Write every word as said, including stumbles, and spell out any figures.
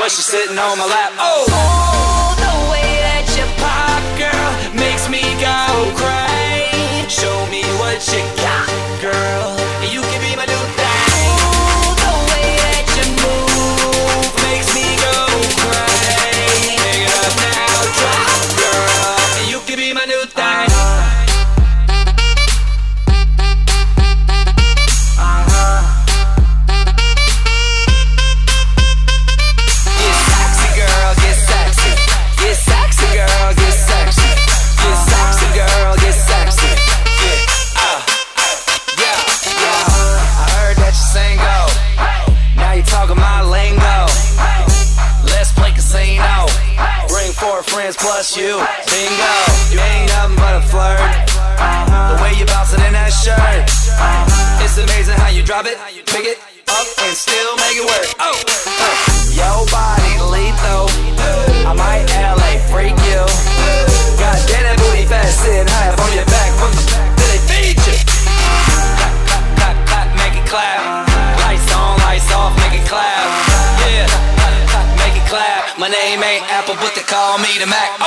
but she's sitting on my lap. Oh, Oh, the way that you pop, girl, makes me go crazy. show me what you got, girl. You can be my new thing. Oh, the way that you move Makes me go crazy. Pick it up now, drop, girl. You can be my new thing. Friends plus you, bingo. You ain't nothing but a flirt. The way you bounce it in that shirt, it's amazing how you drop it, pick it up, and still make it work. Oh, uh. Yo, body lethal. I might L A freak you. God damn that booty fat, sitting high up on your back. What the fuck do they feed you? Clap, clap, clap, clap, make it clap. Lights on, lights off, make it clap. Yeah. Make it clap. My name ain't Apple, but they call me the Mac.